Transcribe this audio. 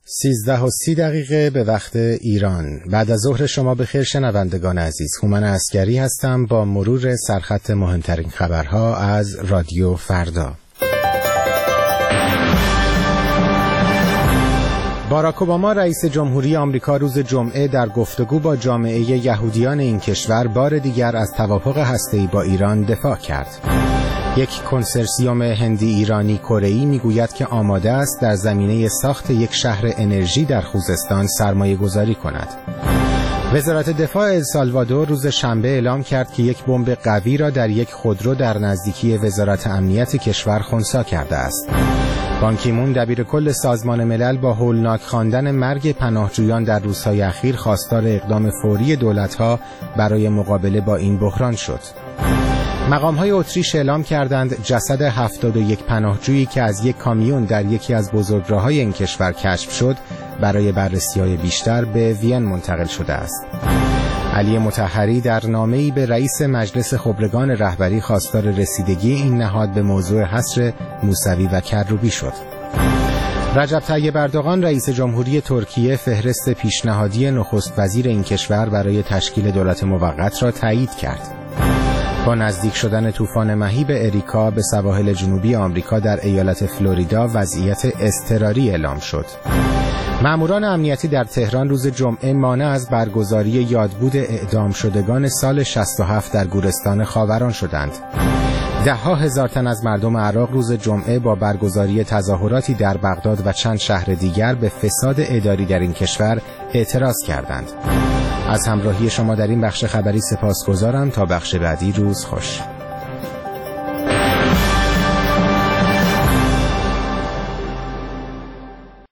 13:30 به وقت ایران. بعد از ظهر شما بخیر شنوندگان عزیز. هومن عسگری هستم با مرور سرخط مهمترین خبرها از رادیو فردا. باراک اوباما رئیس جمهوری آمریکا روز جمعه در گفتگو با جامعه یهودیان این کشور بار دیگر از توافق هسته‌ای با ایران دفاع کرد. یک کنسرسیوم هندی ایرانی کره‌ای میگوید که آماده است در زمینه ساخت یک شهر انرژی در خوزستان سرمایه گذاری کند. وزارت دفاع السالوادور روز شنبه اعلام کرد که یک بمب قوی را در یک خودرو در نزدیکی وزارت امنیت کشور خنثی کرده است. بان کی مون دبیر کل سازمان ملل با هولناک خواندن مرگ پناهجویان در روزهای اخیر خواستار اقدام فوری دولت‌ها برای مقابله با این بحران شد. مقام‌های اتریش اعلام کردند جسد 71 پناهجویی که از یک کامیون در یکی از بزرگراه‌های این کشور کشف شد برای بررسی‌های بیشتر به وین منتقل شده است. علی مطهری در نامه‌ای به رئیس مجلس خبرگان رهبری خواستار رسیدگی این نهاد به موضوع حصر موسوی و کروبی شد. رجب طیب اردوغان رئیس جمهوری ترکیه فهرست پیشنهادی نخست وزیر این کشور برای تشکیل دولت موقت را تایید کرد. با نزدیک شدن طوفان مهیب اریکا به سواحل جنوبی آمریکا در ایالت فلوریدا وضعیت اضطراری اعلام شد. ماموران امنیتی در تهران روز جمعه مانع از برگزاری یادبود اعدام شدگان سال 67 در گورستان خاوران شدند. ده‌ها هزار تن از مردم عراق روز جمعه با برگزاری تظاهراتی در بغداد و چند شهر دیگر به فساد اداری در این کشور اعتراض کردند. از همراهی شما در این بخش خبری سپاسگزارم. تا بخش بعدی روز خوش.